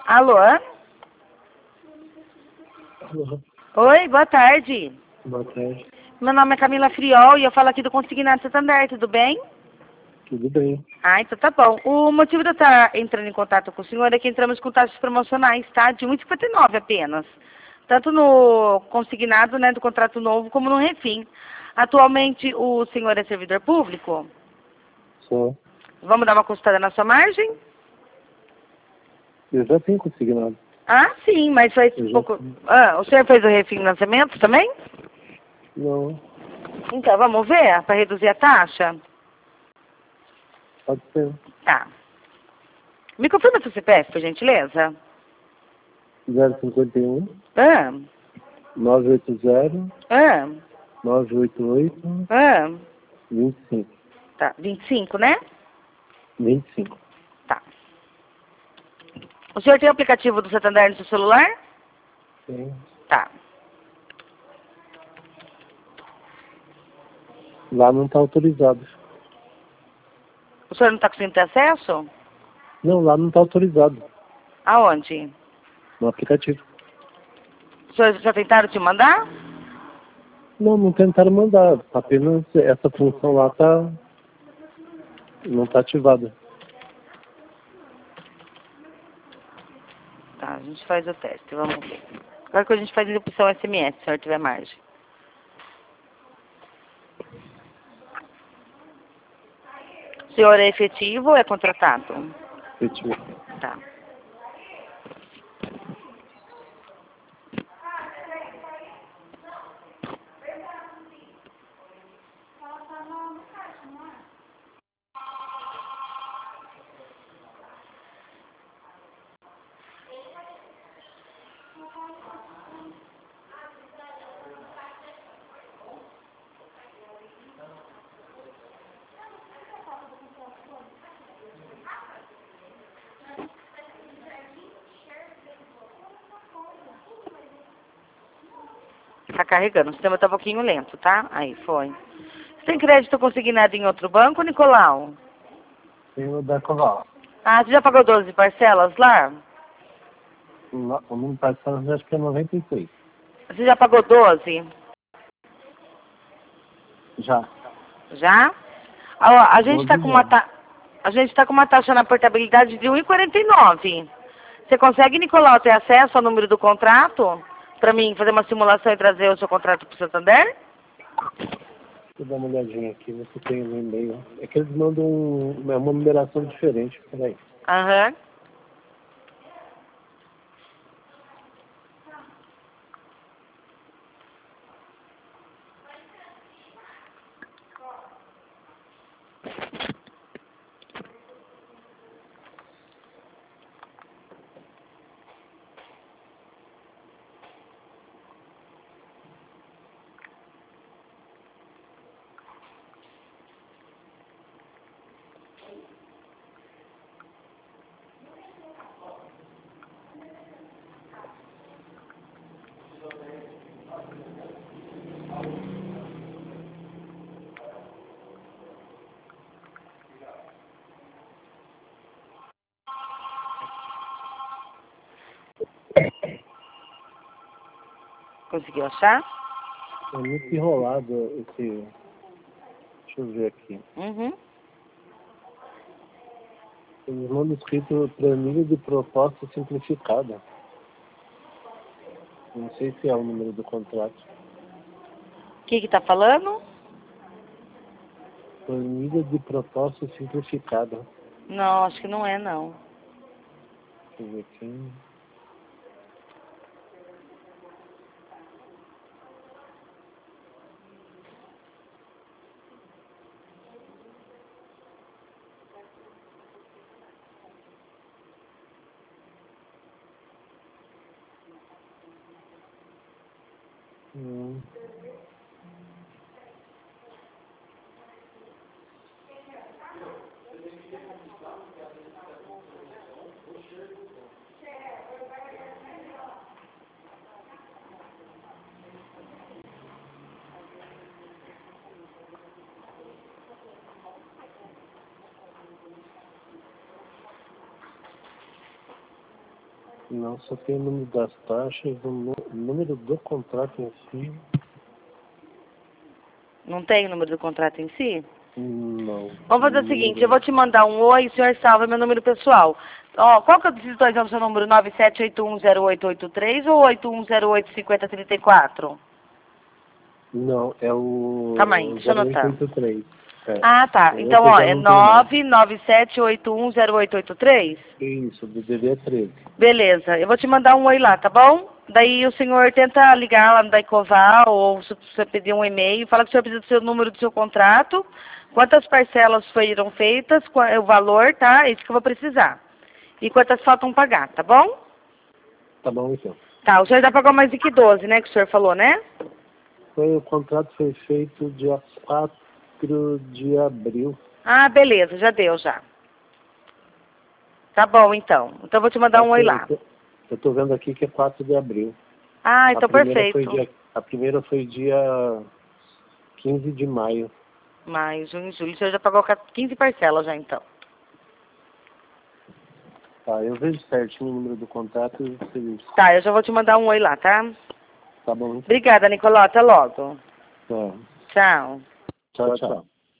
Alô? Alô, Oi, boa tarde. boa tarde. Meu nome é Camila Friol e eu falo aqui do Consignado Santander, tudo bem? Tudo bem? Ah, então tá bom. O motivo de eu estar entrando em contato com o senhor é que entramos com taxas promocionais, tá? De 1,59 apenas. Tanto no consignado, né, do contrato novo, como no refim. Atualmente, o senhor é servidor público? Só. Vamos dar uma consultada na sua margem? Eu já tenho consignado. Ah, sim, mas faz Eu já pouco... tenho. Ah, o senhor fez o refinanciamento também? Não, Então, vamos ver, para reduzir a taxa? pode ser. Tá. Me confirma seu CPF, por gentileza? 051 Ah, 980 ah, 988 ah. 25. Tá, 25, né? 25. Tá. O senhor tem o aplicativo do Santander no seu celular? Sim. Tá. Lá não está autorizado. O senhor não está conseguindo ter acesso? Não, lá não está autorizado. Aonde? No aplicativo. O senhor já tentaram te mandar? Não, não tentaram mandar. Apenas essa função lá não está ativada. Tá, a gente faz o teste, vamos ver. Agora que a gente faz a opção SMS, se o senhor tiver margem. O senhor é efetivo ou é contratado? Efetivo. Tá. Tá carregando. O sistema tá um pouquinho lento, tá? Aí, foi. Você tem crédito consignado em outro banco, Nicolau? Tem o da Coval. Ah, você já pagou 12 parcelas lá? O número parcelado acho que é 96. Você já pagou 12? Já. Já? Ó, a gente 12 tá com uma já. a gente tá com uma taxa na portabilidade de 1,49. Você consegue, Nicolau, ter acesso ao número do contrato? Pra mim fazer uma simulação e trazer o seu contrato pro Santander? Deixa eu dar uma olhadinha aqui, ver se tem no e-mail. É que eles mandam uma numeração diferente. Peraí. Aham. Conseguiu achar? É muito enrolado esse. Deixa eu ver aqui. Uhum. Eles mandam escrito planilha de proposta simplificada. Não sei se é o número do contrato. O que tá falando? Planilha de proposta simplificada. Não, acho que não é, não. Deixa eu ver aqui. Não. Não, só tem o número das taxas, o número do contrato em si. Não tem o número do contrato em si? Não. Vamos fazer o seguinte, eu vou te mandar um oi, o senhor salva meu número pessoal. Ó, qual que eu preciso atualizar o seu número? 97810883 ou 81085034? Não, é o Calma aí, deixa eu anotar. 0883. É. Ah, tá. O Então, outro ó, já é não tem mais. 997810883? Isso, do DD13. Beleza, eu vou te mandar um oi lá, tá bom? Daí o senhor tenta ligar lá no Daicoval ou se você pedir um e-mail, fala que o senhor precisa do seu número do seu contrato, quantas parcelas foram feitas, o valor, tá? Isso que eu vou precisar. E quantas faltam pagar, tá bom? Tá bom, então. Tá, o senhor já pagou mais do que 12, né, que o senhor falou, né? O contrato foi feito dia 4 de abril. Ah, beleza, já deu já. Tá bom, então. Então eu vou te mandar um oi lá. Eu tô vendo aqui que é 4 de abril. Ah, então perfeito. A primeira foi dia 15 de maio. Maio, junho, julho. O senhor já pagou 15 parcelas já, então. Tá, eu vejo certinho o número do contrato e você... Tá, eu já vou te mandar um oi lá, tá? Tá bom. Obrigada, Nicolau. Até logo. Tá. Tchau. Tchau, tchau.